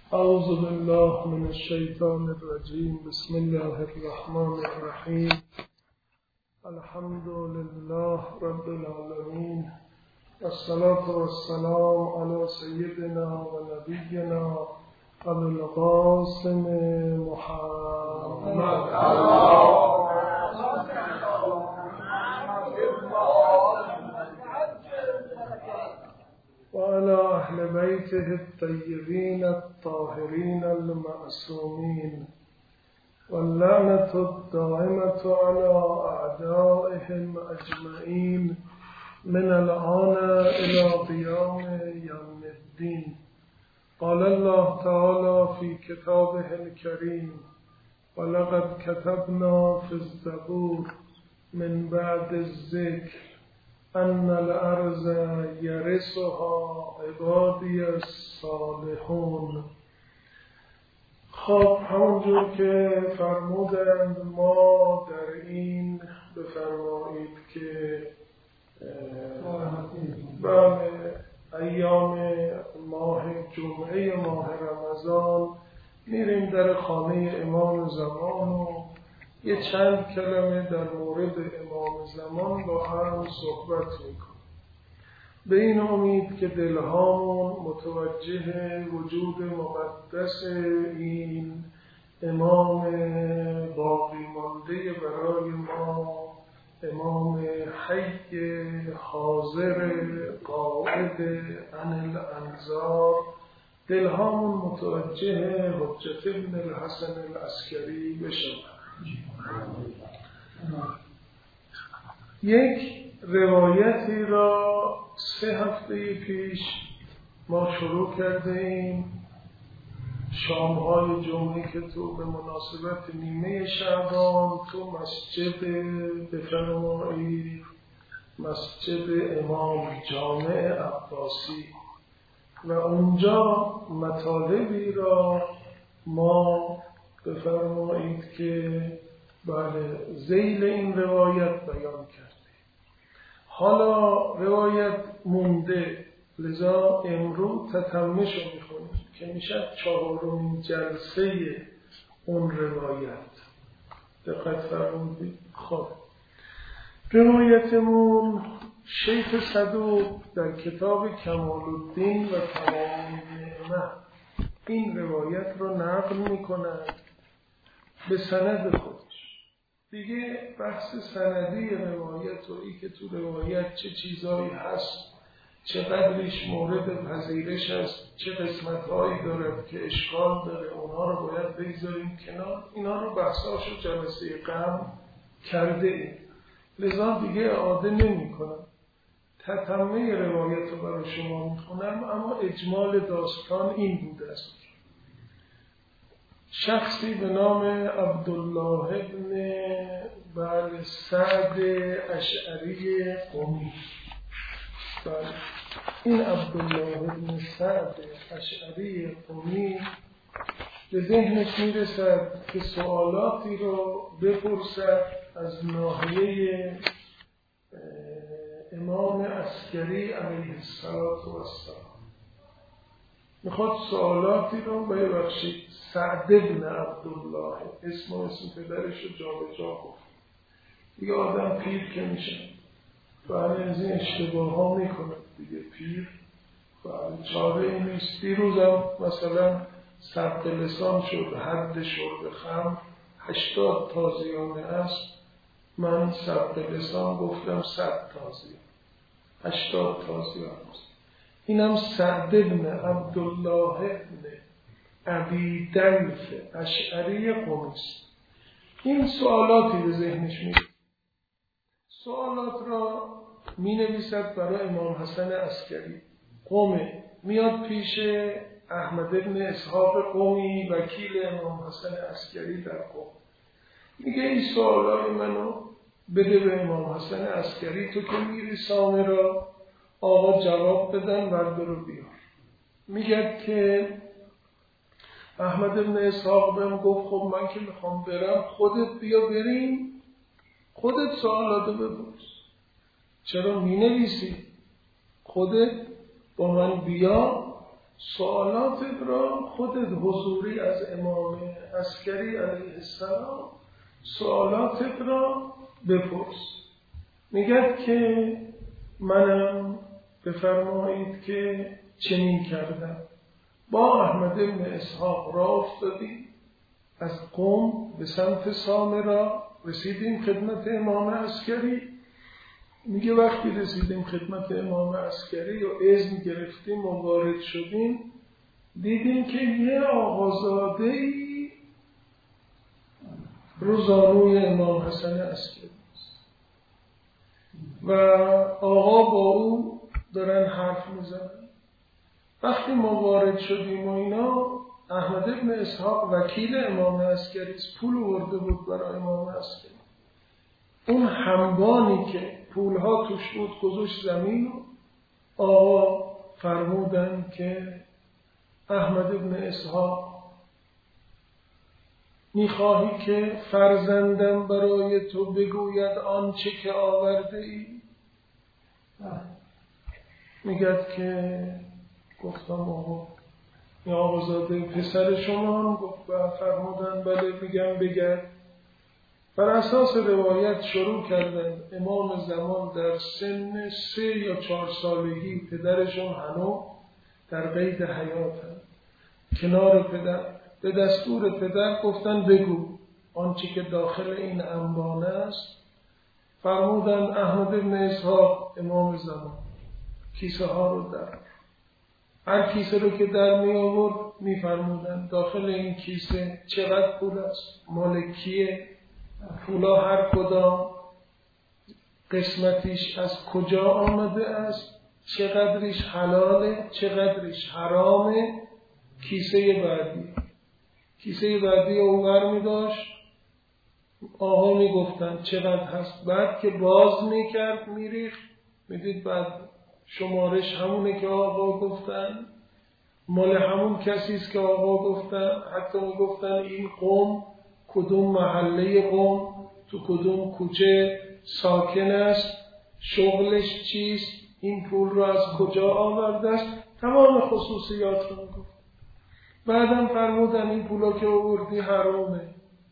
اعوذ بالله من الشیطان الرجیم. بسم الله الرحمن الرحیم. الحمد لله رب العالمین، والصلاة والسلام علی سیدنا و نبینا ابو القاسم محمد وعلى أهل بيته الطيبين الطاهرين المعصومين، واللعنة الدائمة على أعدائهم أجمعين من الآن إلى قيام يوم الدين. قال الله تعالى في كتابه الكريم: ولقد كتبنا في الزبور من بعد الذكر ان الارض یرثها عبادی الصالحون. خب همونجور که فرمودند ما در این بفرمایید که بله ایام ماه جمعه ماه رمضان میریم در خانه امام زمان و یه چند کلمه در مورد امام زمان با هم صحبت میکنیم، به این امید که دلهامون متوجه وجود مقدس این امام باقی مانده برای ما، امام حی حاضر قائد عن الانظار، دلهامون متوجه حجت ابن الحسن العسکری بشود. یک روایتی را 3 هفته پیش ما شروع کرده ایم، شامهای جمعه که تو به مناسبت نیمه شعبان تو مسجد بفرمایید مسجد امام جامع عباسی و اونجا مطالبی را ما بفرمایید که بله ذیل این روایت بیان کردیم. حالا روایت مونده، لذا امروز تتمش رو میخونیم که میشه 4مین جلسه اون روایت. دقت فرمودید. خب روایتمون شیخ صدوق در کتاب کمال الدین و تمام النعمه این روایت رو نقل میکند به سند خودش. دیگه بحث سندی روایت و ای که تو روایت چه چیزایی هست، چه قدریش مورد پذیرش است، چه قسمتهایی دارد که اشکال داره، اونها رو باید بگذاریم کنار. اینا رو بحثاشو جلسه قبل کرده ایم، لذا دیگه اعاده نمی کنم. تتمه روایت رو برای شما میخونم، اما اجمال داستان این بوده است: شخصی به نام عبدالله ابن سعد اشعری قمی، این عبدالله ابن سعد اشعری قمی به ذهنش میرسد که سوالاتی رو بپرسد از ناحیه امام عسکری علیه السلام. میخواد سوالاتی رو ببخشید سعد بن عبدالله، اسم پدرش رو جا به جا گفت. دیگه آدم پیر که میشه بله از این اشتباه ها میکنه دیگه، پیر بله چاره ای نیست. دیروزم مثلا ثبت لسان شد حد شرب خمر 80 تازیانه است، من ثبت لسان گفتم 100 تازیانه، 80 تازیانه است. اینم سعد بن عبدالله ابن ابی دلف اشعری قمی. این سوالاتی به ذهنش میاد. سوالات را می نویسد برای امام حسن عسکری قمی. میاد پیش احمد بن اسحاق قمی وکیل امام حسن عسکری در قم. میگه این سوالای منو بده به امام حسن عسکری، تو که میری سامه را آقا جواب بدن بردار رو بیار. میگه که احمد بن اسحاق بهم گفت خب من که میخوام برم، خودت بیا بریم، خودت سوالاتو بپرس. چرا می نویسی؟ خودت با من بیا سوالات را خودت حضوری از امام عسکری علیه السلام سوالات را بپرس. میگه که منم بفرمایید که چنین کردم. با احمد بن اسحاق راه افتادیم، از قم به سمت سامرا رسیدیم خدمت امام عسکری. میگه وقتی رسیدیم خدمت امام عسکری و اذن گرفتیم و وارد شدیم، دیدیم که یه آقازاده‌ای رو زانوی امام حسن عسکری است و آقا با او دارن حرف میزنن. وقتی ما وارد شدیم و اینا، احمد بن اسحاق وکیل امام عسکری پول آورده بود برای امام عسکری. اون حمبانی که پولها توش بود گذاشت زمین و آقا فرمودن که احمد بن اسحاق میخواهی که فرزندم برای تو بگوید آنچه که آورده ای؟ میگد که گفتم آقا این آقازاده پسر شما؟ گفت فرمودن بله. میگم بگرد. بر اساس روایت شروع کردن. امام زمان در سن 3 یا 4 سالگی پدرشون هنوز در قید حیاتن، کنار پدر. به دستور پدر گفتن بگو آنچه که داخل این انبانه است. فرمودن احمد بن اسحاق امام زمان کیسه ها رو در هر کیسه رو که در می آورد می فرمودن داخل این کیسه چقدر پول است، مال کیه، پولا هر کدام قسمتیش از کجا آمده است، چقدرش حلاله چقدرش حرامه. کیسه بعدی اونور می داشت، آقا می گفتن چقدر هست. بعد که باز می کرد می ریخت، می دید بعد شمارش همونه که آقا گفتن، مال همون کسیست که آقا گفتن. حتی می گفتن این قوم کدوم محله قوم تو کدوم کوچه ساکن است، شغلش چیست، این پول رو از کجا آورده است، تمام خصوصیات رو گفت. بعدم فرمودن این پولا که آوردی حرامه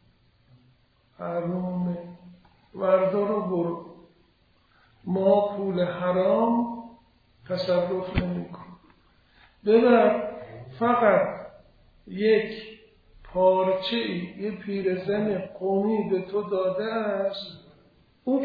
وردا رو برو، ما پول حرام تصرف نمی کنیم. ببر فقط یک پارچه یه پیرزن قومی به تو داده است، اون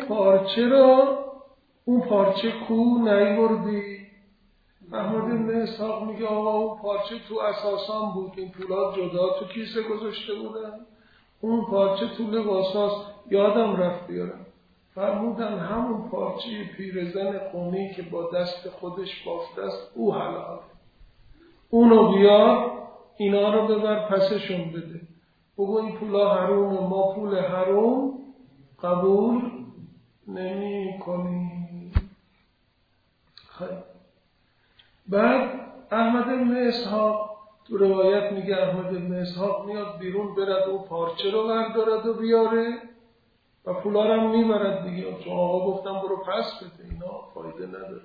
پارچه کو نیوردی؟ احمد بن اسحاق میگه آقا اون پارچه تو اساسان بود، این پولات جدا تو کیسه گذاشته بودن، اون پارچه تو لباساست یادم رفت بیارم. فرمودن همون پارچه پیرزن قومی که با دست خودش بافته است او حلال، اونو بیار اینا رو ببر پسشون بده، بگو این پولا حرومه، ما پول حروم قبول نمی کنیم. خیلی بعد احمد بن اسحاق تو روایت میگه احمد بن اسحاق میاد بیرون برد و پارچه رو بردارد و بیاره و پولا رو هم میبرد دیگه، چون آقا گفتم برو پس بده، اینا فایده نداره.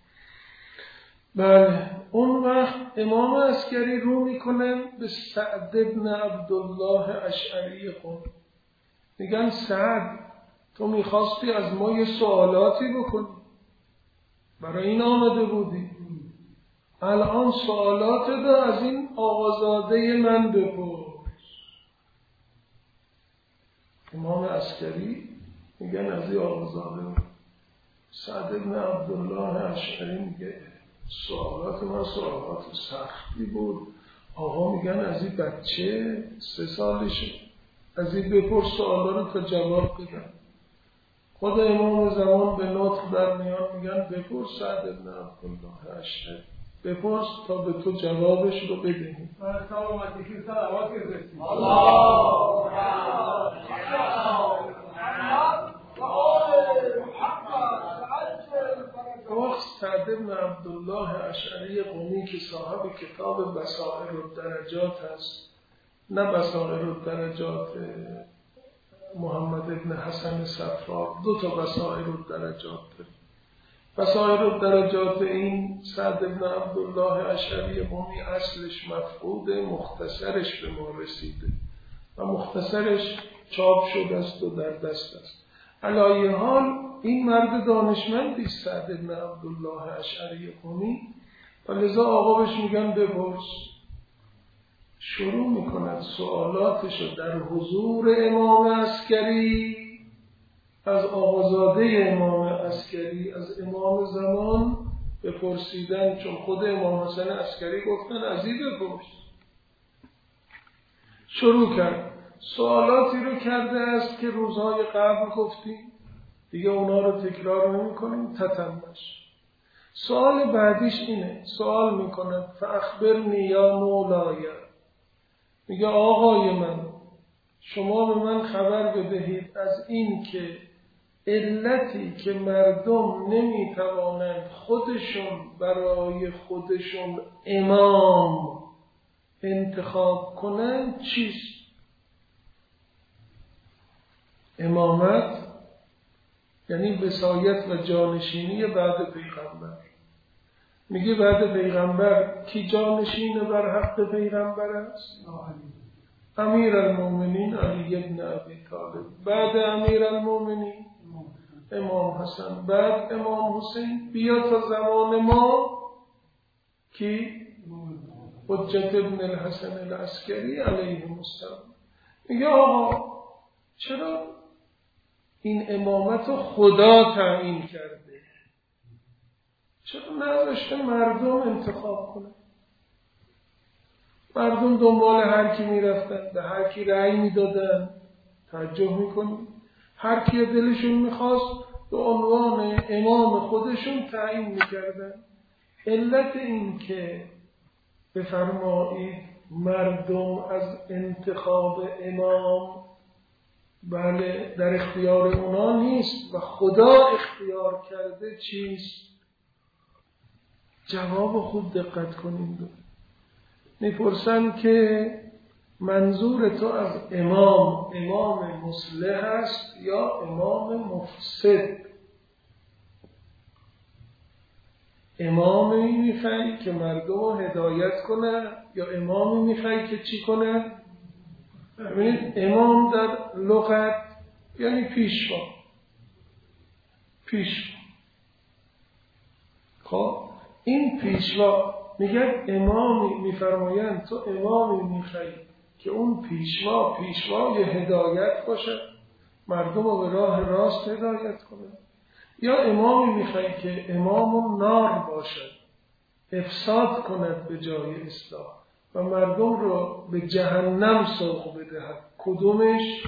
بله اون وقت امام عسکری رو میکنن به سعد بن عبدالله اشعری خون، میگن سعد تو میخواستی از ما یه سوالاتی بکنی، برای این آمده بودی، الان سوالات رو از این آقازاده من بپرس. امام عسکری میگن از این آقازاده. سعد بن عبدالله اشعری میگه سوالات من سوالات سختی بود، آقا میگن از این بچه 3 سالشه، از این بپرس سوالا رو تا جواب بدن. خود امام زمان به نطق در میان میگن بپرس سعد بن عبدالله اشعری، بپرس تا به تو جوابش رو بدهیم. وقت سعد بن عبدالله اشعری قمی که صاحب کتاب بصائر الدرجات هست، نه بصائر الدرجات محمد ابن حسن صفار، 2 تا بصائر الدرجات داره. و سایر درجات این سعد بن عبدالله اشعری قمی اصلش مفقوده، مختصرش به ما رسیده و مختصرش چاپ شده است و در دست است. علی حال این مرد دانشمندی سعد بن عبدالله اشعری قمی و لذا آقا بهش میگن بپرس. شروع میکند سوالاتشو در حضور امام عسکری، از آقازاده امام عسکری، از امام زمان بپرسیدن، چون خود امام حسن عسکری گفتن از این بپرس. شروع کرد سوالاتی رو کرده است که روزهای قبل گفتیم، دیگه اونا رو تکرار نمی کنیم. تتمش. سوال بعدیش اینه، سوال میکند فاخبرنی یا مولای، میگه آقای من شما به من خبر بدهید از این که علتی که مردم نمیتوانند خودشون برای خودشون امام انتخاب کنند چیست؟ امامت یعنی وصایت و جانشینی بعد پیغمبر. میگه بعد پیغمبر کی جانشین بر حق پیغمبر است؟ امیر المومنین علی ابن ابی طالب، بعد امیر المومنین امام حسن، بعد امام حسین، بیا تا زمان ما کی؟ حجت ابن الحسن العسکری علیه السلام. میگه آقا چرا این امامت رو خدا تعیین کرده؟ چرا نذاشته مردم انتخاب کنه؟ مردم دنبال هر کی میرفتن، به هر کی رأی میدادن. توجه میکنی؟ هر کی دلشون میخواست به عنوان امام خودشون تعیین میکردن. علت این که بفرمایید مردم از انتخاب امام بله در اختیار اونا نیست و خدا اختیار کرده چیست؟ جواب خوب دقت کنید. میپرسن که منظور تو از امام مصلح است یا امام مفسد؟ امامی میخوای که مردم رو هدایت کنه یا امامی میخوای که چی کنه؟ ببینید امام در لغت یعنی پیشوا. خب این پیشوا میگن امامی میفرمایند تو امامی میخوای که اون پیشوای هدایت باشه، مردم رو به راه راست هدایت کنه، یا امامی میخوای که امام نار باشه، افساد کند به جای اصلاح و مردم رو به جهنم سوق بدهد؟ کدومش؟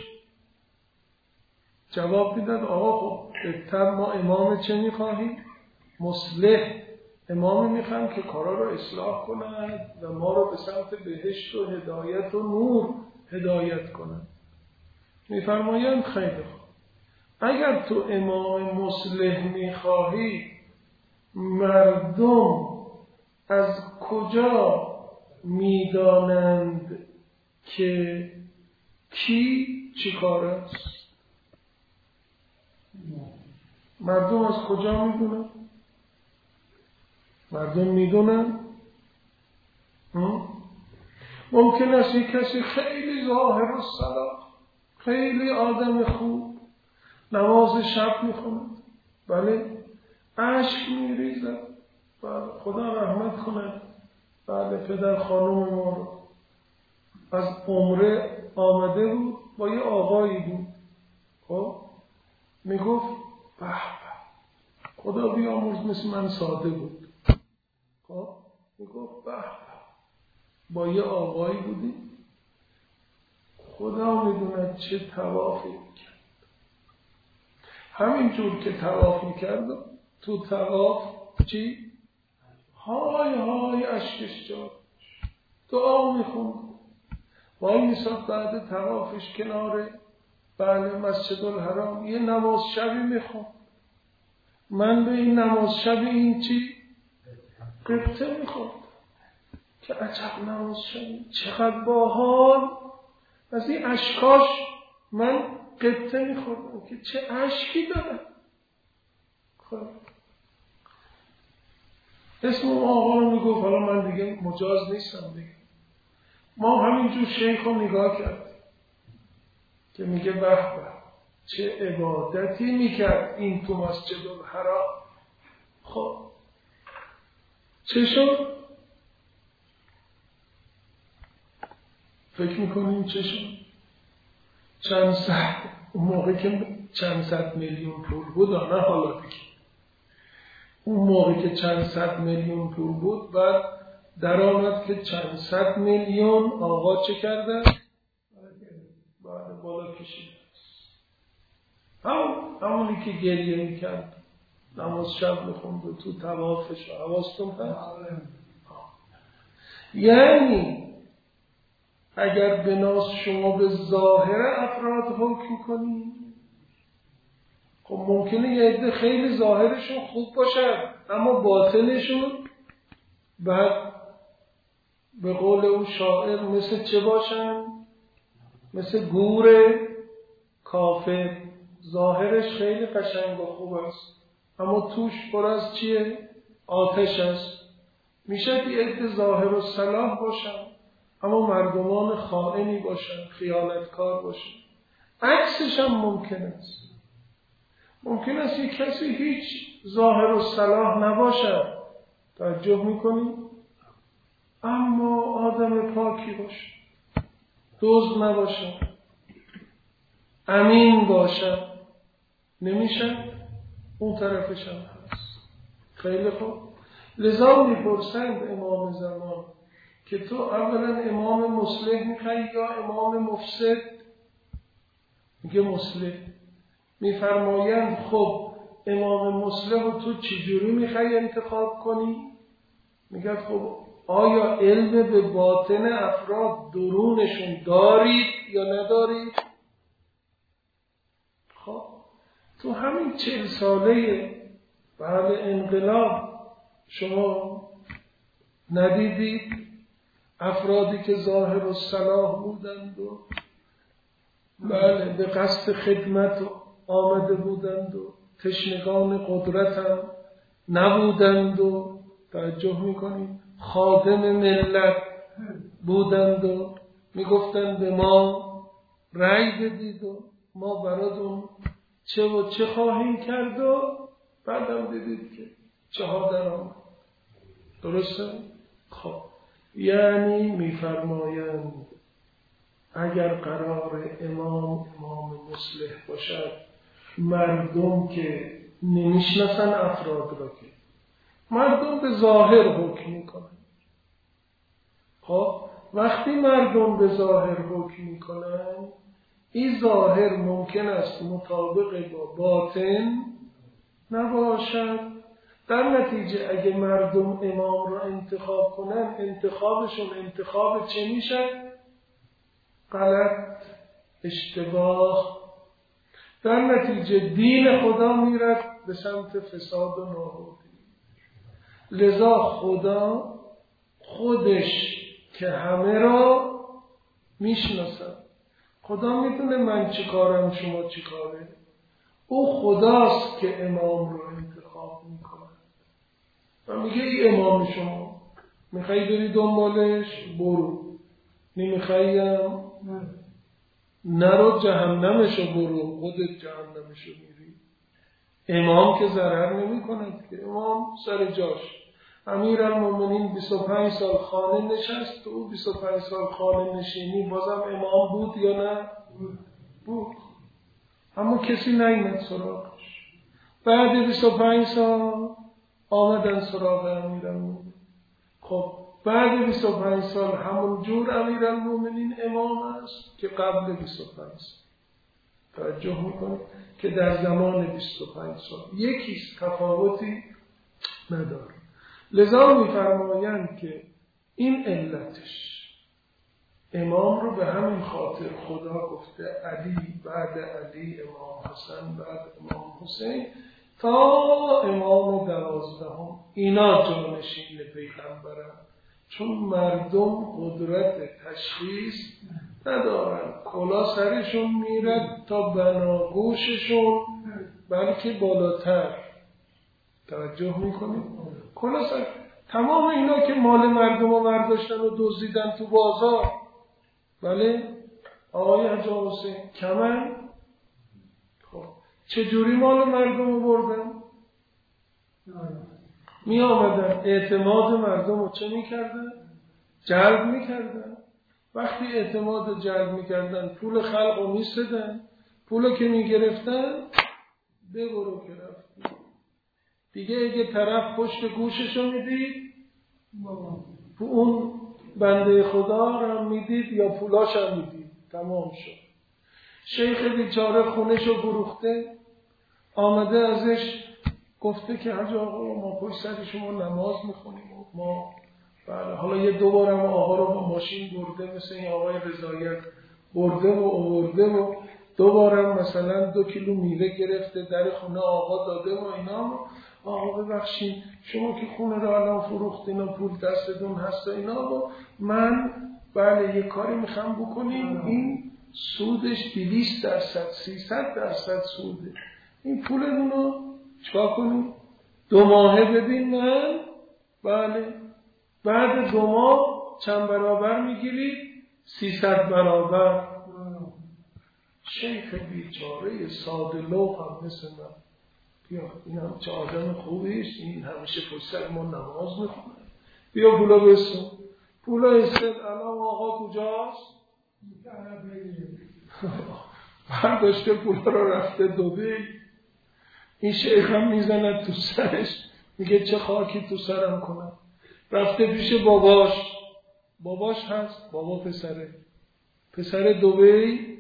جواب میدن آقا خب بهتر ما امام چه میخواهیم؟ مصلح. امامی میخوایم که کارا رو اصلاح کند و ما رو به سمت بهشت و هدایت و نور هدایت کند. میفرمایند خیلی خوب، اگر تو امام مصلح میخواهی، مردم از کجا میدانند که کی چی کار است؟ مردم از کجا میدونن؟ مردم میدونن؟ ممکن است یک کسی خیلی ظاهر الصلاح، خیلی آدم خوب، نماز شب میخوند، بله اشک میریزد، بله خدا رحمت کند، بله پدر خانم ما رو از عمره آمده بود، با یه آقایی بود، خب میگفت به خدا بیامرز، مثل من ساده بود، خب میگفت به با یه آقایی بودی، خدا میدوند چه طوافی میکرد. همینجور که طواف میکرد تو طواف چی؟ های های اشکش جا دعا میخوند، وای میساد بعد طوافش کنار بله مسجد الحرام یه نماز شبی میخوند. من به این نماز شبی این چی؟ قبطه میخوند که عجب نماز شبی چقدر باحال، از این اشکاش من قبطه میخوردم که چه اشکی دارم. خب اسم اون آقا رو میگفت. حالا من دیگه مجاز نیستم دیگه. ما همینجور شیخ رو نگاه کردیم که میگه به به چه عبادتی میکرد این تو مسجد الحرام. خب چه شد؟ فکر میکنیم چه شد؟ چند صد، اون موقع که چند صد میلیون پول بود، نه حالا دیگه، اون موقع که چند صد میلیون پول بود، بعد در آمد که چند صد میلیون آقا چه کردن؟ بعد بالا کشید. همونی که گریه میکرد، نماز شب میخوند و تو طوافش حواستون هست. یعنی اگر بناس شما به ظاهر افراد حکم کنی، خب ممکنه یه عده خیلی ظاهرشون خوب باشن اما باطنشون بعد به قول اون شاعر مثل چه باشن؟ مثل گور کافر. ظاهرش خیلی قشنگ و خوب است اما توش پر از چیه؟ آتش است. میشه یه عده ظاهر و صلاح باشن اما مردمان خائنی باشن، خیانتکار باشن. عکسش هم ممکن است. ممکن است یک کسی هیچ ظاهر و صلاح نباشد، توجه میکنید، اما آدم پاکی باشه، دزد نباشه، امین باشه. نمیشه؟ اون طرفش هم هست. خیلی خوب. لذا میپرسند امام زمان که تو اولا امام مصلح میخوای یا امام مفسد؟ میگه مصلح. میفرمایند خب امام مصلح رو تو چجوری میخوای انتخاب کنی؟ میگه خب آیا علم به باطن افراد درونشون دارید یا ندارید؟ خب تو همین 40 ساله بعد انقلاب شما ندیدید افرادی که ظاهر و صلاح بودند و بله به قصد خدمت آمده بودند و تشنگان قدرت هم نبودند و توجه میکنید خادم ملت بودند و میگفتند به ما رأی بدید و ما براتون چه و چه خواهیم کرد و بعدم دیدید که چه ها در آمد. درسته؟ خب یعنی میفرمایند اگر قرار امام مصلح باشد، مردم که نمیشناسن افراد را، که مردم به ظاهر حکم میکنن. خب وقتی مردم به ظاهر حکم میکنن، این ظاهر ممکن است مطابق با باطن نباشد. در نتیجه اگه مردم امام را انتخاب کنن، انتخابشون انتخاب چه میشه؟ غلط، اشتباه. در نتیجه دین خدا میرد به سمت فساد و نابودی. لذا خدا خودش که همه را میشناسد، خدا میدونه من چی کارم، شما چی کاره. او خداست که امام رو انتخاب میکنه و میگه ای امام شما میخوایی بری دنبالش برو، نمیخواییم نرو جهنمشو برو، خودت جهنمشو میری. امام که ضرر نمی کند که، امام سر جاش. امیرالمومنین 25 سال خانه نشست، او 25 سال خانه نشینی بازم امام بود یا نه؟ بود. اما کسی نیامد سراغش. بعد 25 سال آمدن سراغ امیرالمومنین. خب بعد 25 سال همون جور امیرالمومنین امام است که قبل 25 سال. توجه میکنید که در زمان 25 سال یکیست، تفاوتی نداره. لذا میفرمایند که این علتش، امام رو به همین خاطر خدا گفته علی، بعد علی امام حسن، بعد امام حسین، تا امام 12 اینا جانشین پیغمبرن. چون مردم قدرت تشخیص ندارن، کلا سرشون میرد تا بناگوششون، بلکه بالاتر. توجه میکنید؟ کلا سر تمام اینا که مال مردم رو برداشتن و دزدیدن تو بازار، بله آقای حاج حسین کمن. خب چجوری مال مردم رو بردن؟ می آمدن اعتماد مردم رو چه می کردن؟ جلب می کردن. وقتی اعتماد رو جلب می کردن پول خلق رو می سدن، پول که می گرفتن ببرو که رفتی دیگه. اگه طرف پشت گوشش رو می دید اون بنده خدا رو می دید یا پولاش رو می دید، تمام شد. شیخ بیچاره خونش رو فروخته، آمده ازش گفته که حاج آقا ما پشت سر شما نماز میخونیم و ما بله حالا یه دوبارم آقا رو با ماشین برده، مثل این آقای رضایت برده و آورده و دوبارم مثلا 2 کیلو میوه گرفته در خونه آقا داده و اینا. آقا ببخشید شما که خونه رو الان فروختین و پول دستتون هست و اینا و من بله یه کاری میخوام بکنیم، این سودش 200%، 300% سوده، این پولتون رو چکار کنیم 2 ماهه بدین من، بله بعد 2 ماه چند برابر میگیرید؟ 300 برابر. شیخ بیچاره ساده لوح هم مثل من، بیا این هم چه آدم خوبیست، این همیشه پشت سر ما نماز میخونه، بیا پولا بستون. پولا استد الان آقا کجاست؟ برداشته پولا رو رفته دبی. این شیخ هم میزند تو سرش، میگه چه خاکی تو سرم کنم. رفته پیش باباش هست، بابا پسر دبی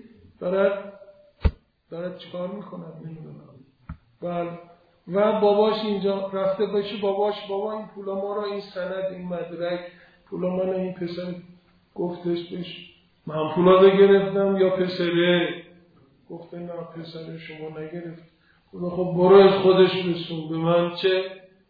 دارد چیکار میکنه نمیدونم. بله و باباش اینجا رفته پیش باباش، بابا این پولا ما را، این سند، این مدرک پولا من. این پسر گفتش بهش من پولا رو گرفتم یا پسره؟ گفته نه پسر شما نگرفت. خب برو از خودش رسون به من چه؟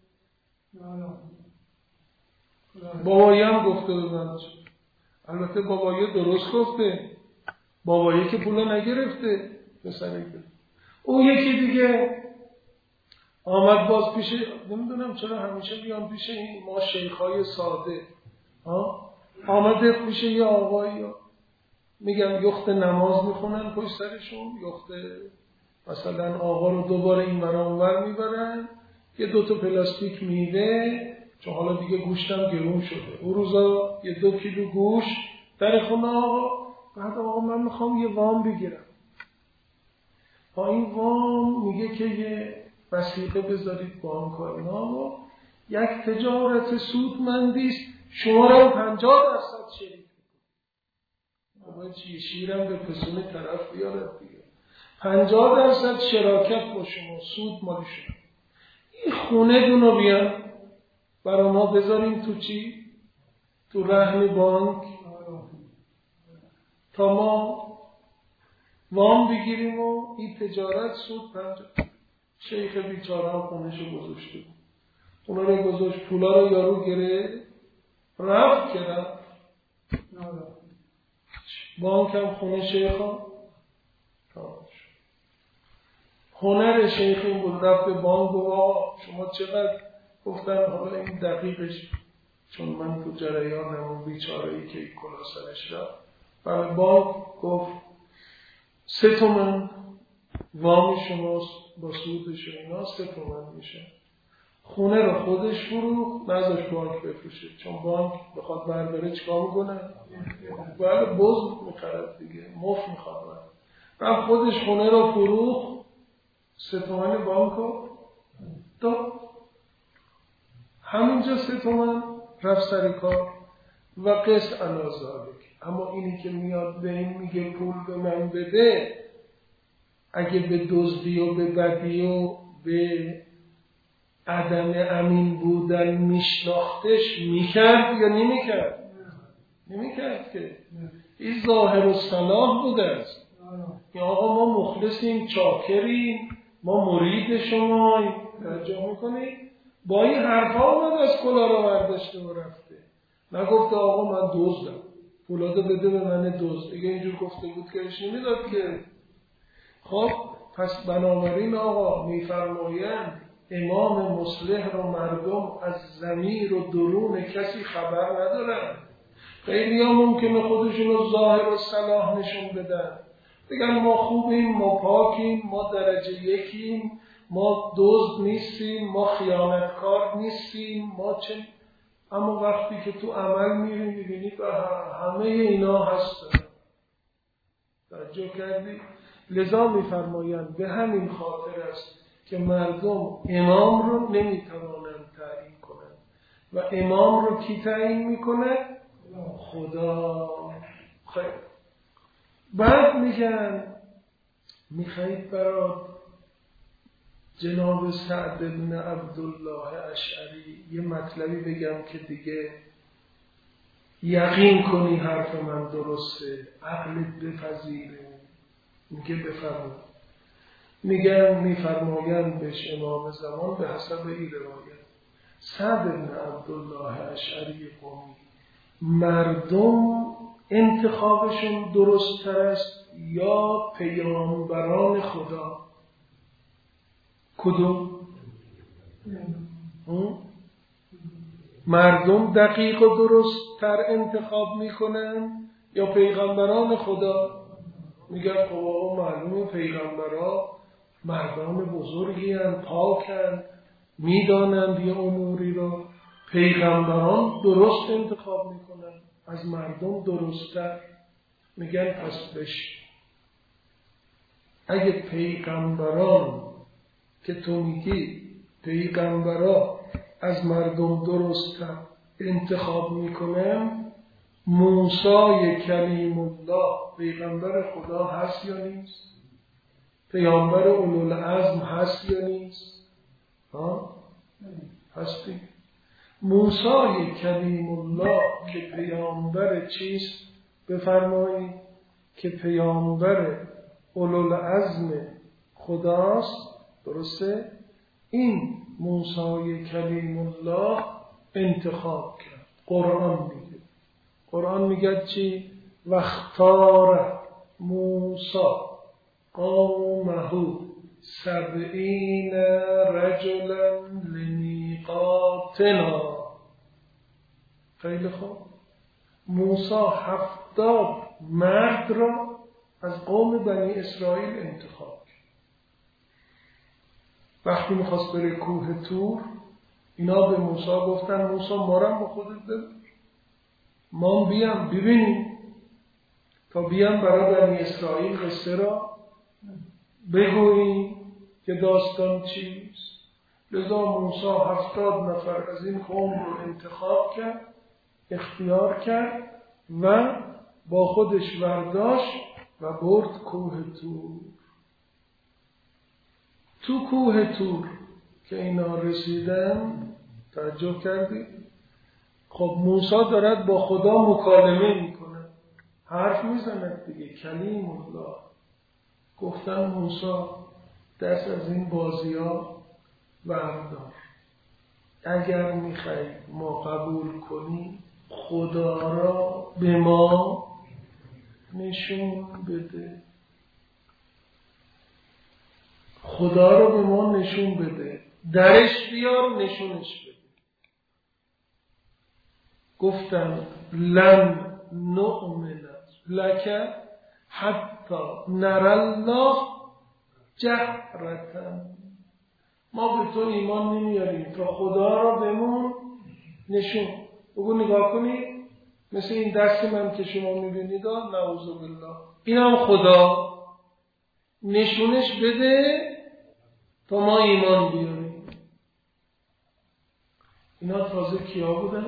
بابایی هم گفته به من چه؟ البته بابایی درست گفته، بابایی که پولا نگرفته پسر گرفت. اون یکی دیگه آمد باز پیش، نمیدونم چرا همیشه بیان پیش این ما شیخای ساده، آمده پیش یه آقایی میگم یخت نماز میخونن پشت سرشون، یخت مثلا آقا رو دوباره این ور اون ور میبرن، یه 2 تا پلاستیک میوه، چون حالا دیگه گوشتم گرون شده، اون روزا یه 2 کیلو گوشت در خونه آقا. بعد آقا من میخوام یه وام بگیرم، با این وام میگه که یه وثیقه بذارید بانک و اینا و یک تجارت سودمندیست، شما رو 50% شریک بابا چیه شیرم به پسون طرف بیارد دیگه، 50% شراکت با شما، سود مال شما. این خونه دونو بیان برای ما بذاریم تو چی؟ تو رهن بانک تا ما وام بگیریم و این تجارت سود 50. شیخ بیچاره هم خونهشو گذاشته، اونا رو گذاشت، پولا رو یارو گره رفت کردم بانک هم خونه شیخ هم هنر شیخ این بود، رفت به بانک و شما چقدر؟ گفتن حالا این دقیقش، چون من تو جریانم اون بیچاره‌ای که کلا سرش رفت، برای بانک گفت 3 تومن وام شماست با سودش و اینا 3 تومن میشه. خونه رو خودش فروخت، نذاشت بانک بفروشه، چون بانک بخواد برداره چیکار میکنه؟ بله بزد میخرد دیگه، مفت میخواد. رفت خودش خونه رو فروخت، 3 تومن بانک رو داد، همینجا 3 تومن رفت سر کار و قسط انازالک. اما اینی که میاد به این میگه پول به من بده، اگه به دزدی و به بدی و به عدم امین بودن میشناختش میکرد یا نمیکرد؟ نمیکرد که. این ظاهر و صلاح بوده است. یا آقا ما مخلصیم، چاکریم، ما مرید شماییم، توجه میکنید؟ با این حرفا اومد از کلا رو برداشته و رفته، نگفته آقا من دزدم پولادو بده به من دزد. دیگه اینجور گفته بود که اش نمیداد که. خب پس بنابراین آقا میفرمایند امام مصلح رو مردم از ضمیر و درون کسی خبر ندارن. خیلی ها ممکنه خودشون رو ظاهر و صلاح نشون بدن، بگن ما خوبیم، ما پاکیم، ما درجه یکیم، ما دزد نیستیم، ما خیانتکار نیستیم، ما چه. اما وقتی که تو عمل میری میبینی همه اینا هستن. توجه کردی؟ لذا میفرمایند به همین خاطر است که مردم امام رو نمیتوانند تعیین کنند و امام رو کی تعیین میکنه؟ خدا. خیلی بعد میگن میخواید برات جناب سعد بن عبدالله اشعری یه مطلبی بگم که دیگه یقین کنی حرف من درسته، عقلت بپذیره. میگه بفرمایید. میفرمایند بهش امام زمان به حسب این روایت سعد بن عبدالله اشعری قومی، مردم انتخابشون درست تر است یا پیامبران خدا؟ کدوم؟ مردم دقیق و درست تر انتخاب میکنن یا پیغمبران خدا؟ میگن خب آقا معلومه پیغمبرها مردان بزرگی هستند، پاکند، میدانند یه اموری رو. پیغمبران درست انتخاب میکنن، از مردم درست‌تر. میگن پس بش اگه پیغمبران که تو میگی پیغمبرا از مردم درست‌تر انتخاب میکنن، موسی کلیم الله پیغمبر خدا هست یا نیست؟ پیامبر اولوالعزم هست یا نیست؟ هستی. موسی کلیم الله که پیامبر چیست؟ بفرمایید که پیامبر اولوالعزم خداست. درسته؟ این موسی کلیم الله انتخاب کرد. قرآن میگه چی؟ واختار موسی قومه 70 رجلا لمیقاتنا. خیلی خوب. موسی 70 مرد را از قوم بنی اسرائیل انتخاب کرد. وقتی میخواست بره کوه طور، اینا به موسی گفتن موسی ما را با خودت ببر، ما بیام ببینیم، تا بیام برای بنی اسرائیل قصه را بگوییم که داستان چیست. لذا موسی 70 نفر از این قوم رو انتخاب کرد، اختیار کرد و با خودش برداشت و برد کوه طور. تو کوه طور که اینا رسیدن، توجه کردید؟ خب موسی دارد با خدا مکالمه میکنه، حرف میزند دیگه، کلیم الله. گفتن موسی دست از این بازی ها بردار، اگر میخوای ما قبول کنی خدا را به ما نشون بده. خدا را به ما نشون بده، درش بیار نشونش بده. گفتن لن نؤمن لک حتی نری الله جهرة. ما به تو ایمان نمیاریم تا خدا را بهمون نشون. بگو نگاه کنید، مثل این دست من که شما میبینید، نعوذ بالله، این هم خدا، نشونش بده تا ما ایمان بیاریم. اینا تازه کیا بودن؟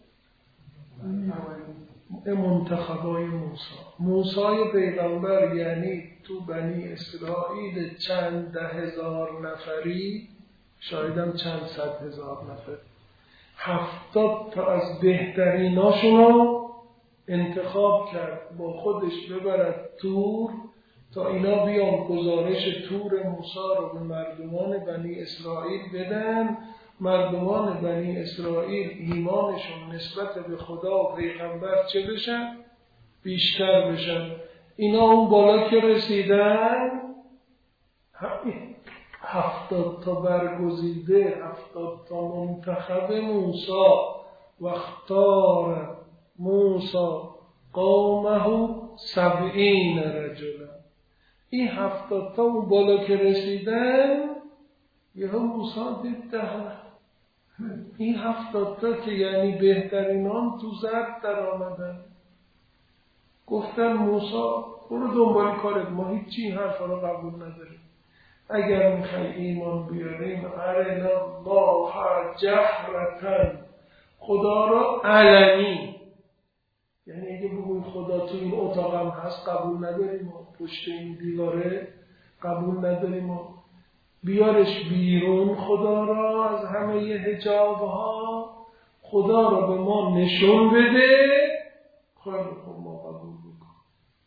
منتخبای موسی پیغمبر، یعنی تو بنی اسرائیل چند 10,000 نفری، شایدم چند 100,000 نفر، 70 تا از بهتریناشونو انتخاب کرد با خودش ببرد طور، تا اینا بیان گزارش طور موسی رو به مردمان بنی اسرائیل بدن. مردمان بنی اسرائیل ایمانشون نسبت به خدا و پیغمبر چه بشن؟ بیشتر بشن. اینا اون بالا که رسیدن 70 تا برگزیده، 70 تا منتخب موسی و اختار موسی قومه 70 رجلا. این 70 تا اون بالا که رسیدن یه موسی دید 10. این 70 تا که یعنی بهترینان تو زرد در آمدن. گفتن موسی برو دنبال کارت، ما هیچی این حرفا رو قبول نداریم. اگر میخوای ایمان بیاریم ارنا الله جهرتن، خدا را علنی، یعنی اگه بگویم خدا تو این اتاقم هست قبول نداریم و پشت این دیواره قبول نداریم و بیارش بیرون خدا را از همه حجابها، خدا را به ما نشون بده، خیلی خوب ما قبول بکن.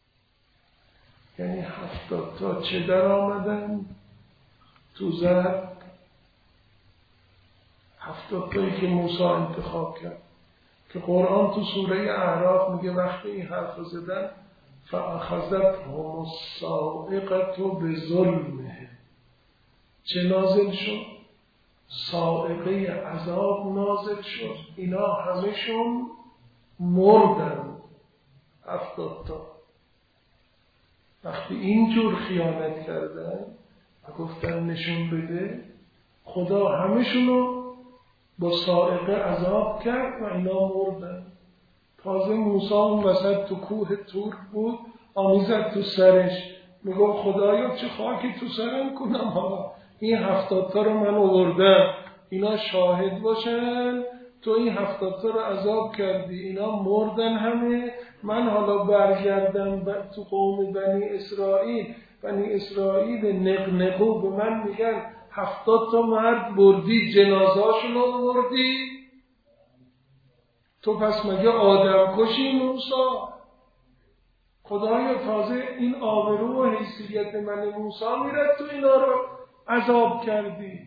یعنی 70 تا چه در آمدن تو زرد؟ 70 تایی که موسی انتخاب کرد که قرآن تو سوره اعراف میگه وقتی این حرف زدن فاخذتهم الصاعقة بظلمهم، چه نازل شد؟ صاعقه عذاب نازل شد، اینا همشون مردن. 70 تا وقتی اینجور خیانت کردن و گفتن نشون بده، خدا همشونو با صاعقه عذاب کرد و اینا مردن. تازه موسی اون وسط تو کوه تور بود، آمیزد تو سرش، میگم خدایا چه خاکی تو سرم کنم، حالا این 70 تا رو من آوردم، اینا شاهد باشن تو این 70 تا رو عذاب کردی، اینا مردن همه، من حالا برگردم تو قوم بنی اسرائیل نقنقو به من میگن 70 تا مرد بردی، جنازاشون رو بردی، تو پس مگه آدم کشی موسی؟ خدایا تازه این آبرو و حیثیت من موسی میرد تو اینا رو عذاب کردی.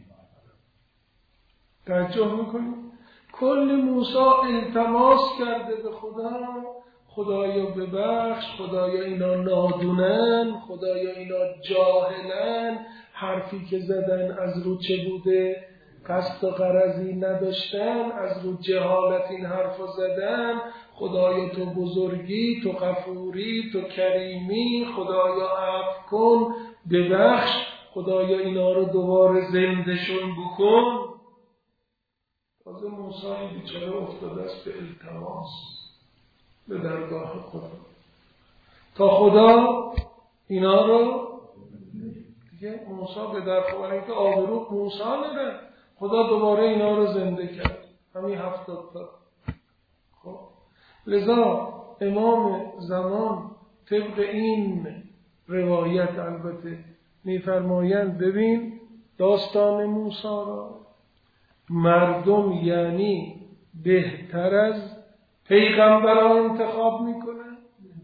توجه میکنی؟ کل موسی التماس کرده به خدا، خدایا ببخش، خدایا اینا نادونن، خدایا اینا جاهلن، حرفی که زدن از رو چه بوده؟ قصد و غرضی نداشتن، از رو جهالت این حرفا زدن، خدایا تو بزرگی، تو غفوری، تو کریمی، خدایا عفو کن، ببخش، خدایا اینا رو دوباره زندهشون بکن. تازه موسی بیچاره افتاده است به التماس به درگاه خدا تا خدا اینا رو دیگه موسی به درخواهی اینکه آبرو موسی نره، خدا دوباره اینا رو زنده کرد، همین 70 تا. خب لذا امام زمان طبق این روایت البته میفرمایند ببین داستان موسی را مردم یعنی بهتر از پیغمبران انتخاب میکنن،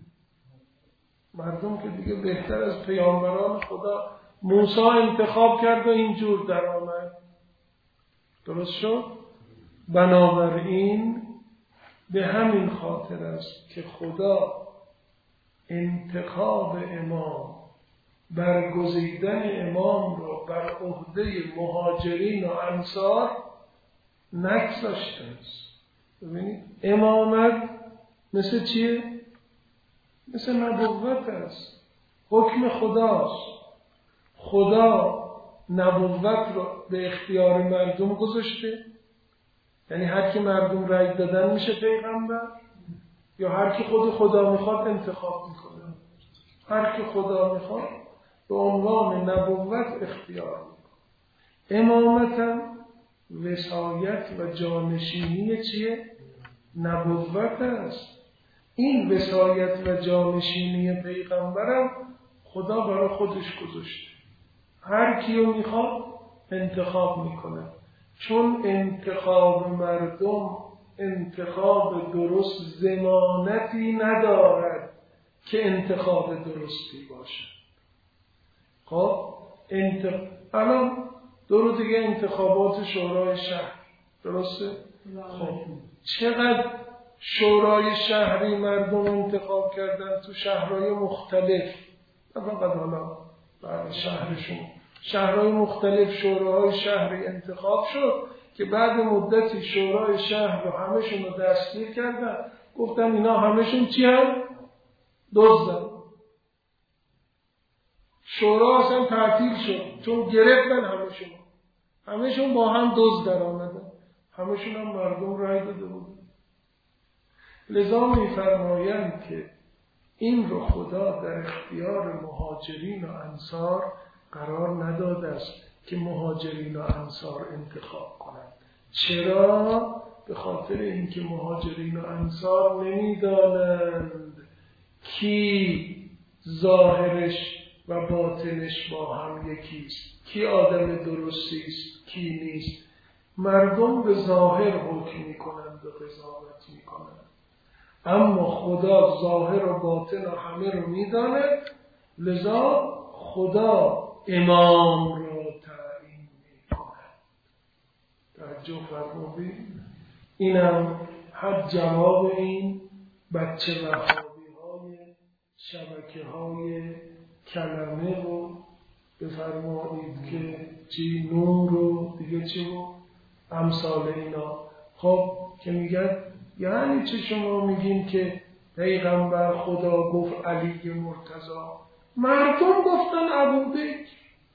مردم که دیگه بهتر از پیامبران خدا موسی انتخاب کرد و اینجور در آمد. درست شد؟ بنابراین به همین خاطر است که خدا انتخاب امام، برگزیدن امام را بر عهده مهاجرین و انصار نگذاشته است. ببینید امامت مثل چیه؟ مثل نبوت است، حکم خداست. خدا نبوت را به اختیار مردم گذاشته، یعنی هر کی مردم رأی دادن میشه پیغمبر، یا هر کی خدا میخواد انتخاب میکنه؟ هر کی خدا میخواد به عنوان نبوت اختیار میکنه. امامت هم وصایت و جانشینی چیه؟ نبوت است. این وصایت و جانشینی پیغمبرم خدا برای خودش گذاشته، هر کیو میخواد انتخاب میکنه، چون انتخاب مردم انتخاب درست ضمانتی ندارد که انتخاب درستی باشه. خب الان دو دیگه انتخابات شورای شهر، درسته؟ خب چقدر شورای شهری مردم انتخاب کردن تو شهرهای مختلف، نه فقط حالا برای شهرشون، شهرهای مختلف شوراهای شهری انتخاب شد که بعد مدتی شورای شهر رو همشون رو دستگیر کردن، گفتن اینا همشون چی هم؟ دزدن. شورا اصلا تعطیل شد چون گرفتن همشون با هم دزد در آمدن، همشون هم مردم رای داده بودن. لذا می‌فرمایند که این رو خدا در اختیار مهاجرین و انصار قرار نداده است که مهاجرین و انصار انتخاب کنند. چرا؟ به خاطر اینکه مهاجرین و انصار نمی‌دانند کی ظاهرش و باطنش با هم یکیست، کی آدم درستی است، کی نیست. مردم به ظاهر حکم می‌کنند و قضاوت می‌کنند، اما خدا ظاهر و باطن و همه رو می‌داند. لذا خدا امام را تعیین می‌کند. توجه فرمودید؟ اینم حد جواب این بچه وهابی‌های شبکه‌های کلمه رو بفرمایید که چی نور رو دیگه چی رو امثال اینا. خب که میگن یعنی چه شما میگین که پیغمبر خدا گفت علی مرتضی؟ مردم گفتن ابوبکر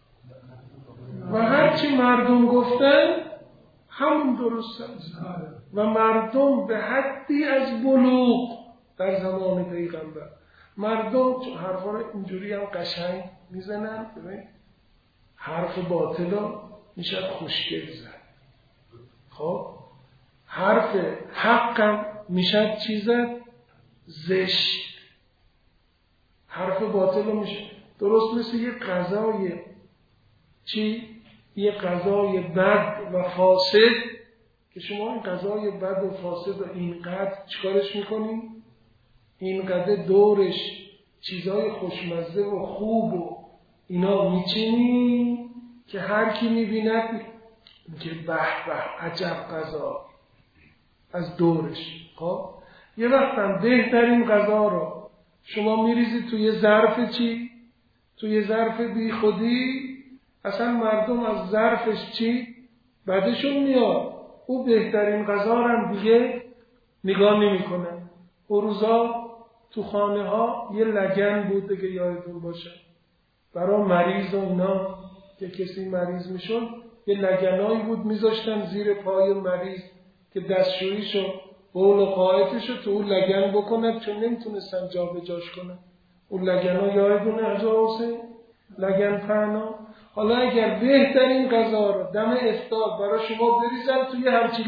و هرچی مردم گفتن همون درست است و مردم به حدی از بلوغ در زمان پیغمبر مردم حرفا رو اینجوری هم قشنگ میزنن. ببین حرف باطلا میشه خوشگل زد، خب حرف حقم میشه چی زد؟ زشت. حرف باطلا میشه درست مثل یه غذای چی؟ یه غذای بد و فاسد که شما این غذای بد و فاسد و اینقدر چیکارش میکنین؟ اینقدر دورش چیزای خوشمزه و خوب و اینا میچینی که هر کی میبیند که به به عجب غذا از دورش. خب یه وقتم بهترین غذا رو شما میریزید توی ظرف چی؟ توی ظرف بی خودی، اصلا مردم از ظرفش چی؟ بعدشون میاد. او بهترین غذا رو دیگه نگاه نمی کنه. اون روزا تو خانه ها یه لگن بود دیگه، یادتون باشه، برای مریض و اینا که کسی مریض میشد یه لگنایی بود میذاشتن زیر پای مریض که دستشوییشو بول و قایتشو تو اون لگن بکنن، چون نمیتونستن جا به جاش کنن. اون لگنا یادتونه از حسین لگن پهنا. حالا اگر بهترین غذا رو دم افطار برای شما بریزن توی همچین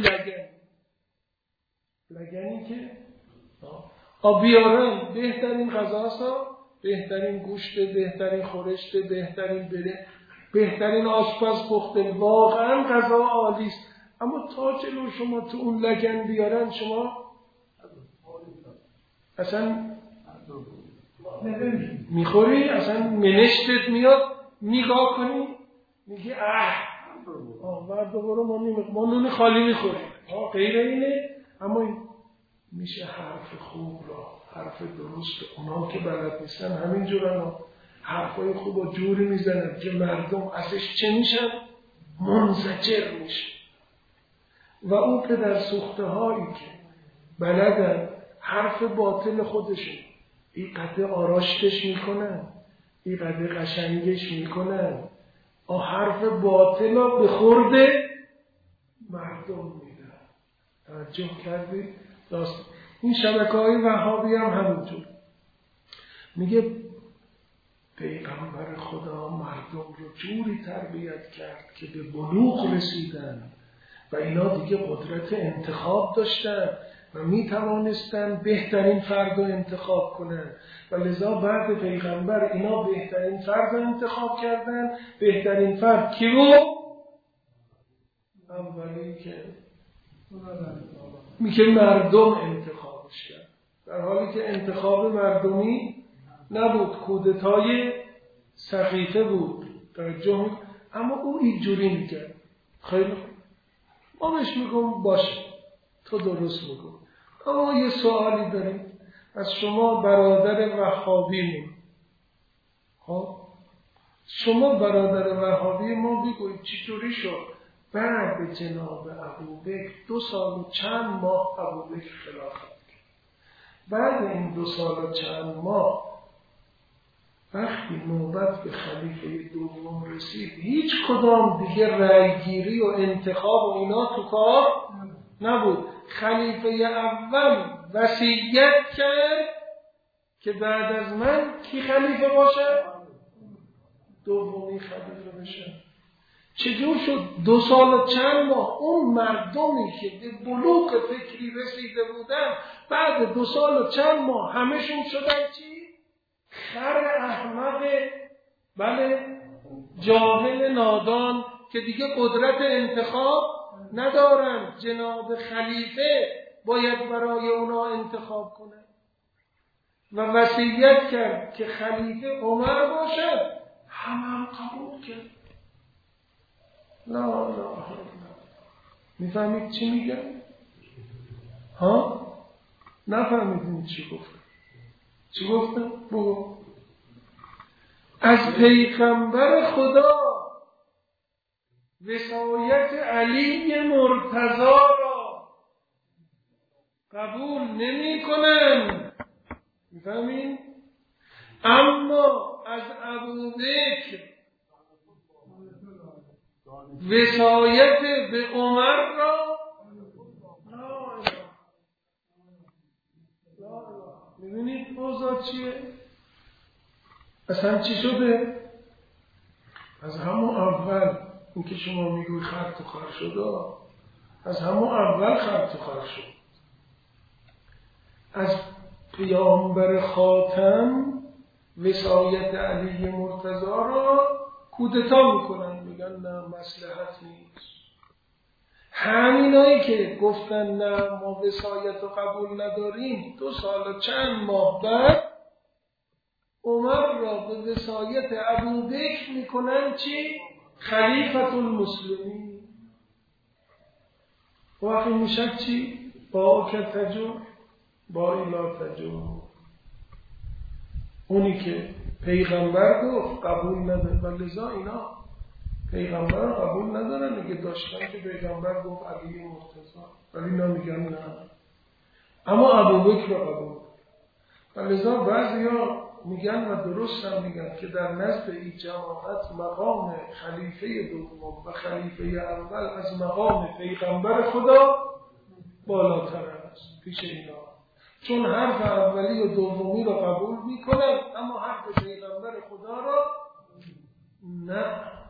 لگنی که بیارن بهترین غذاسا، بهترین گوشت، بهترین خورشت، بهترین بره، بهترین آشپز پخته، واقعا غذا عالی است، اما تا جلو شما تو اون لگن بیارن شما اصلا میخوری، اصلا منشتت میاد، نگاه کنی میگی ورد برو ما نون خالی میخوریم، غیر اینه. اما این میشه حرف خوب را، حرف درست. اونا که بلد نیستن همینجورن، حرفای خوب و جوری میزنن که مردم ازش چه میشن؟ منزجر میشه. و اون که در سوخته هایی که بلدن حرف باطل خودشون اینقدر آراشتش میکنن، اینقدر قشنگش میکنن، حرف باطل را به خورده مردم میدن. توجه کردی؟ راست این شبکه‌های وهابی هم همینجور میگه پیغمبر خدا مردم رو جوری تربیت کرد که به بلوغ رسیدن و اینا دیگه قدرت انتخاب داشتن و می توانستن بهترین فرد رو انتخاب کنن و لذا بعد پیغمبر اینا بهترین فرد رو انتخاب کردن. بهترین فرد کی بود؟ اولی که میگه مردم انتخابش کرد، در حالی که انتخاب مردمی نبود، کودتای سقیفه بود. توجه. اما او اینجوری میگه خیلی خوب، ما بهش میگم باشه تو درست میگم، اما یه سوالی داریم از شما برادر وهابیمون. خب شما برادر وهابی ما بگوید چطوری شد بعد جناب ابوبکر 2 سال و چند ماه ابوبکر خلافت کرد. بعد این 2 سال و چند ماه وقتی نوبت به خلیفه دوم رسید هیچ کدام دیگه رأیگیری و انتخاب و اینا تو کار نبود. خلیفه اول وصیت کرد که بعد از من کی خلیفه باشه؟ دومی خلیفه بشه. چجور شد 2 سال و چند ماه اون مردمی که به بلوغ فکری رسیده بودن بعد 2 سال و چند ماه همشون شدن چی؟ خر احمق، بله، جاهل نادان که دیگه قدرت انتخاب ندارن. جناب خلیفه باید برای اونا انتخاب کنه و وصیت کرد که خلیفه عمر باشه. هم قبول کرد. لا. میفهمید چی میگم؟ ها؟ نفهمیدین چی گفتم؟ چی گفتم؟ بگو. از پیغمبر خدا وصایت علی مرتضی را قبول نمی کنن. میفهمین؟ اما از ابوبکر وصایت به عمر را میبینید اوضاع چیه؟ اصلا چی شده؟ از همون اول این که شما میگوی خرط و خر شده، از همون اول خرط و خر شد. از پیامبر خاتم وصایت علی مرتضی را کودتا میکنن، میگن نه مصلحت نیست. همینایی که گفتن نه ما وصایت رو قبول نداریم 2 سال و چند ماه بعد عمر را به وصایت ابوبکر میکنن چی؟ خلیفة المسلمین. وقتی میشه چی؟ با که تجور با ایلا تجور. اونی که پیغمبر گفت قبول نداره و لذا اینا پیغمبر قبول ندارن نگه داشتن که پیغمبر گفت علی مرتضی، ولی اینا میگن نه اما ابوبکر رو قبول. و لذا بعضیا میگن و درست هم میگن که در نزد این جماعت مقام خلیفه دوم و خلیفه اول از مقام پیغمبر خدا بالاتر است پیش اینا، چون حرف اولی و دومی رو قبول میکنن اما حرف پیغمبر خدا رو نه.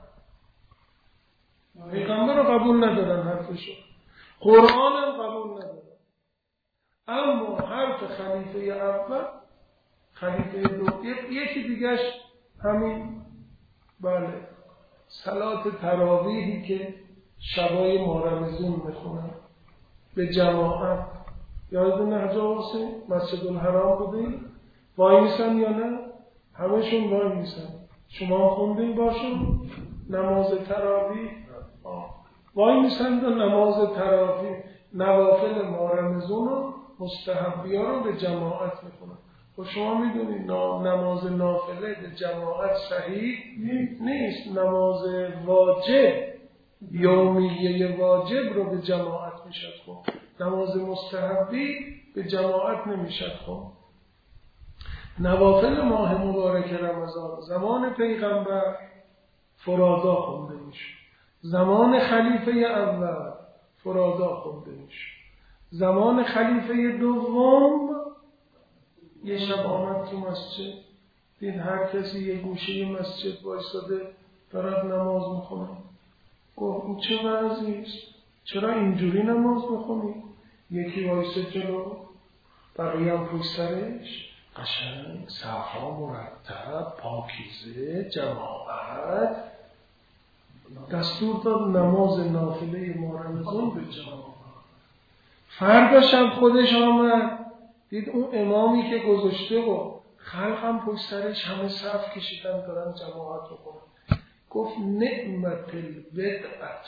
پیغمبر رو قبول ندارن، حرفشو قرآن هم قبول ندارن، اما حرف خلیفه اول خلیفه دوم. یکی دیگهش همین بله صلات تراویحی که شبای ماه رمضان میخونن به جماعت. یادتون حاج حسین مسجد الحرام بودین وای میسن یا نه؟ همه‌شون وای میسن. شما خوندین باشون نماز تراویح وای میسن و نماز تراویح نوافل ماه رمضان و مستحبی‌ها رو به جماعت میخونن. و شما میدونید نماز نافله به جماعت صحیح نیست. نماز واجب یومیه واجب رو به جماعت میشد خون. نماز مستحبی به جماعت نمیشد خون. نوافل ماه مبارک رمضان زمان پیغمبر فرادا خونده میشه، زمان خلیفه اول فرادا خونده میشه، زمان خلیفه دوم یه شب آمد تو مسجد دید هر کسی یه گوشه مسجد وایساده دارد نماز میخونه. گفت این چه وضعیست؟ چرا اینجوری نماز میخونی؟ یکی وایسه جلو بقیه هم پشت سرش قشنگ صفا مرتب پاکیزه جماعت. دستور داد نماز نافله ماه رمضان به جماعت. فردا شب خودش آمد دید اون امامی که گذاشته و خلق هم پشت سرش همه صف کشیدن دارن جماعت رو کنن. گفت نعمت البدعت.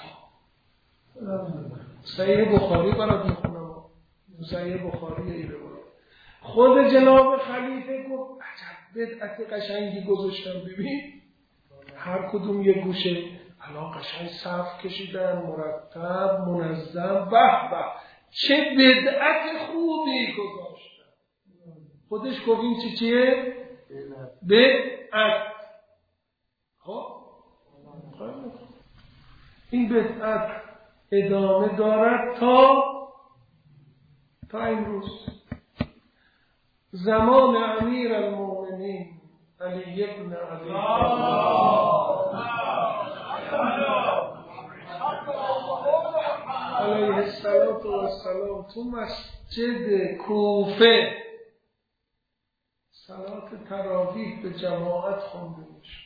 صحیح بخاری برات میخونم، صحیح بخاری ای روایت. خود جناب خلیفه گفت عجب بدعت قشنگی گذاشتم. ببین هر کدوم یه گوشه الان قشنگ صف کشیدن، مرتب، منظم. به به چه بدعت خوبی گذاشتن. خودش گفت این چیه؟ بدعت. خب این بدعت ادامه دارد تا امروز. زمان امیر المؤمنین علی ابن ابی علیه السلام تو مسجد کوفه صلات تراویح به جماعت خونده میشه.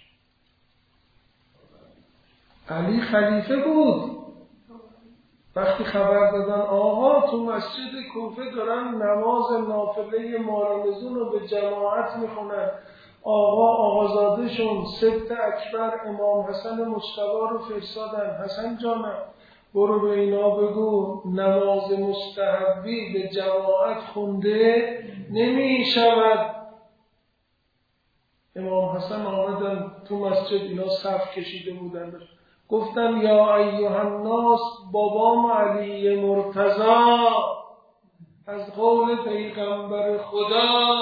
علی خلیفه بود. وقتی خبر دادن آقا تو مسجد کوفه دارن نماز نافله ما رمضان رو به جماعت میخونن، آقازادهشون سبت اکبر امام حسن مجتبی رو فرستادن، حسن جانم برو به اینا بگو نماز مستحبی به جماعت خونده نمی شود. امام حسن آمدن تو مسجد، اینا صف کشیده بودن، گفتن یا ایها الناس بابام علی مرتضی از قول پیغمبر خدا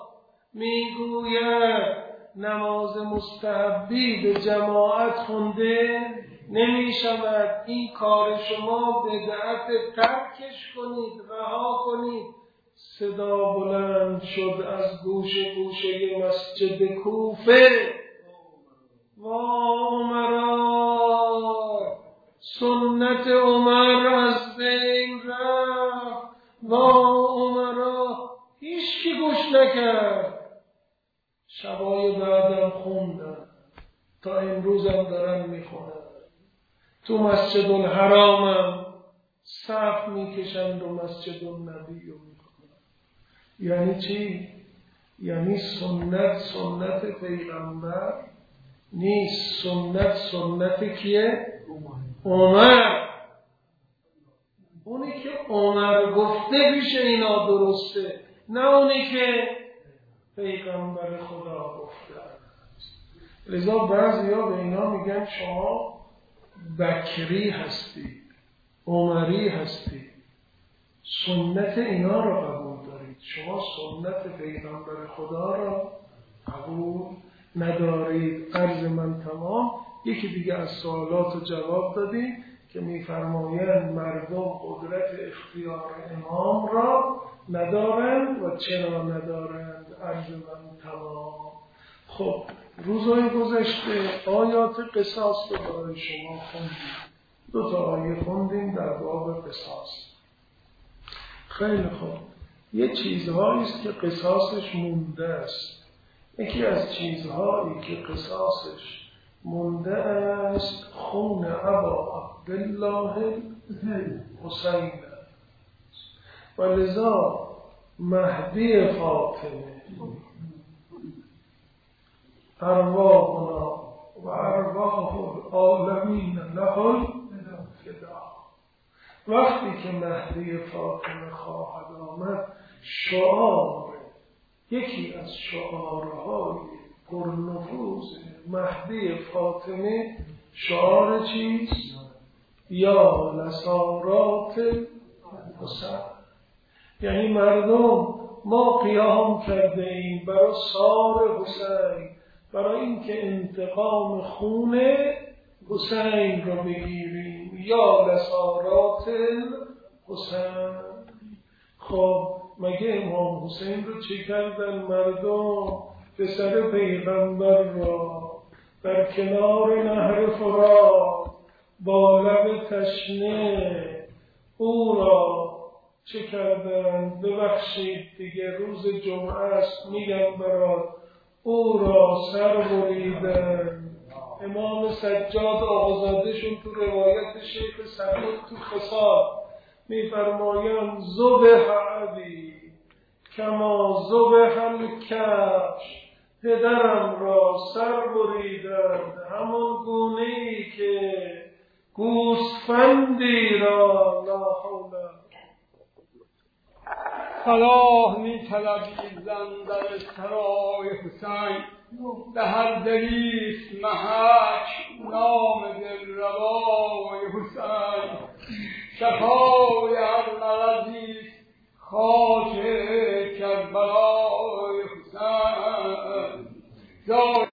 میگوید نماز مستحبی به جماعت خونده نمی شود. این کار شما بدعت، ترکش کنید، رها کنید. صدا بلند شد از گوشه مسجد کوفه و عمرا، سنت عمر از بین رفت و عمرا هیچ کی گوش نکرد. شبای بعدم خوندن، تا امروزم دارن میخونن. تو مسجد الحرامم صف میکشند و مسجد النبی رو میخونن. یعنی چی؟ یعنی سنت پیغمبر نیست. سنت کیه؟ عمر. اونی که عمر گفته بیشه اینا درسته، نه اونی که پیغمبر خدا گفته. لذا بعضیا به اینا میگن شما بکری هستی، عمری هستی، سنت اینا رو قبول دارید، شما سنت پیغمبر خدا رو قبول ندارید. عرض من تمام. یکی دیگه از سوالات رو جواب دادیم که میفرمایند مردم قدرت اختیار امام را ندارند و چرا ندارند. عرض من تمام. خب روزهای گذشته آیات قصاص رو برای شما خوندیم. 2 آیه خوندیم در باب قصاص. خیلی خوب. یه چیزهایی است که قصاصش مونده است. یکی از چیزهایی که قصاصش مونده است خون ابا عبدالله حسین و لذا مهدی فاطمه ارواحنا و ارواح العالمین له الفدا. وقتی که مهدی فاطمه خواهد آمد، شعار، یکی از شعارهای پرنفوذ مهدی فاطمه شعار چیست؟ یا نصارات حسین. یعنی مردم ما قیام کرده ایم برای سار حسین، برای اینکه انتقام خون حسین را بگیریم. یا نصارات حسین. خب مگه امام حسین رو چی کردن مردم؟ پسر پیغمبر را در کنار نهر فرات با لب تشنه او را چه کردن؟ ببخشید دیگه روز جمعه است میگم برات، او را سر بریدن. امام سجاد آقازادهشون تو روایت شیخ سعود تو خصال میفرمایند ذبح ابی کما ذبح الکبش، پدرم را سر بریدند همون گونه‌ای که گوسفندی را. لا حول. صلاح می طلبیدند در سرای حسین به هر دلیست محک نام دلربای حسین، شفای هر مرضیست خاک کربلای حسین.